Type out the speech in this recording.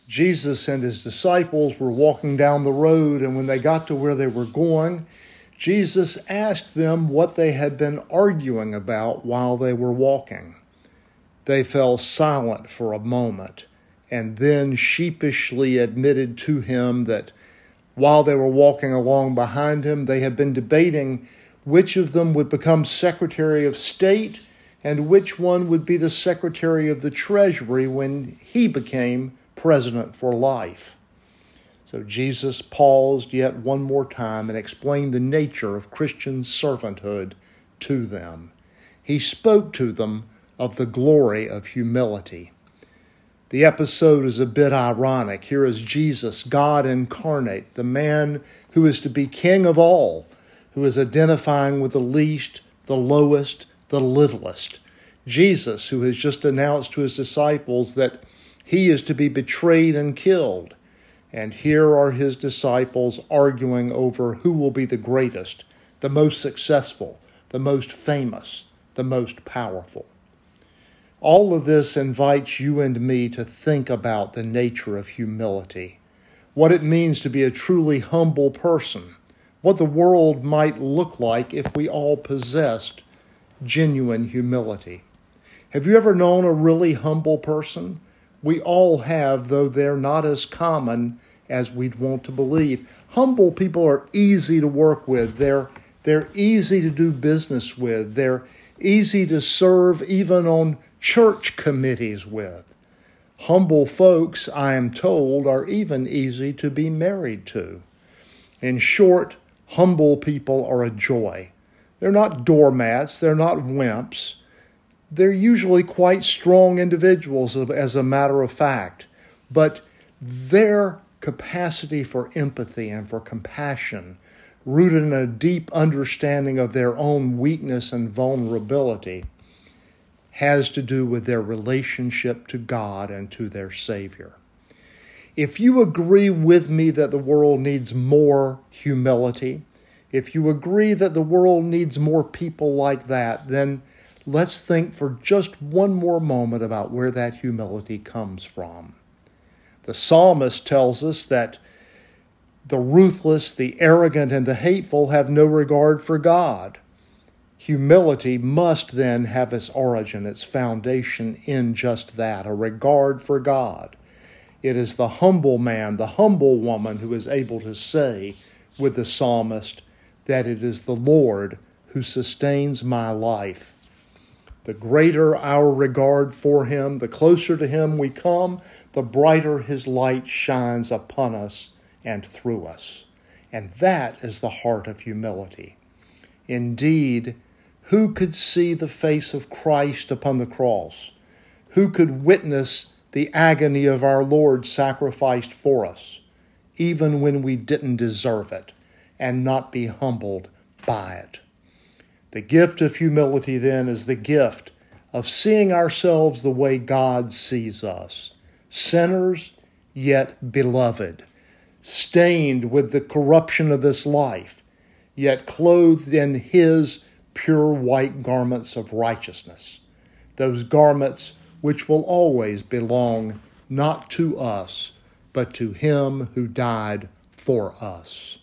Jesus and his disciples were walking down the road, and when they got to where they were going, Jesus asked them what they had been arguing about while they were walking. They fell silent for a moment, and then sheepishly admitted to him that while they were walking along behind him, they had been debating which of them would become Secretary of State and which one would be the Secretary of the Treasury when he became president for life. So Jesus paused yet one more time and explained the nature of Christian servanthood to them. He spoke to them of the glory of humility. The episode is a bit ironic. Here is Jesus, God incarnate, the man who is to be king of all, who is identifying with the least, the lowest, the littlest. Jesus, who has just announced to his disciples that he is to be betrayed and killed. And here are his disciples arguing over who will be the greatest, the most successful, the most famous, the most powerful. All of this invites you and me to think about the nature of humility, what it means to be a truly humble person, what the world might look like if we all possessed genuine humility. Have you ever known a really humble person? We all have, though they're not as common as we'd want to believe. Humble people are easy to work with. They're easy to do business with. They're easy to serve even on church committees with. Humble folks, I am told, are even easy to be married to. In short, humble people are a joy. They're not doormats. They're not wimps. They're usually quite strong individuals, as a matter of fact, but their capacity for empathy and for compassion, rooted in a deep understanding of their own weakness and vulnerability, has to do with their relationship to God and to their Savior. If you agree with me that the world needs more humility, if you agree that the world needs more people like that, then let's think for just one more moment about where that humility comes from. The psalmist tells us that the ruthless, the arrogant, and the hateful have no regard for God. Humility must then have its origin, its foundation in just that, a regard for God. It is the humble man, the humble woman who is able to say with the psalmist that it is the Lord who sustains my life. The greater our regard for him, the closer to him we come, the brighter his light shines upon us and through us. And that is the heart of humility. Indeed, who could see the face of Christ upon the cross? Who could witness the agony of our Lord sacrificed for us, even when we didn't deserve it, and not be humbled by it? The gift of humility, then, is the gift of seeing ourselves the way God sees us, sinners, yet beloved, stained with the corruption of this life, yet clothed in his pure white garments of righteousness, those garments which will always belong not to us, but to him who died for us.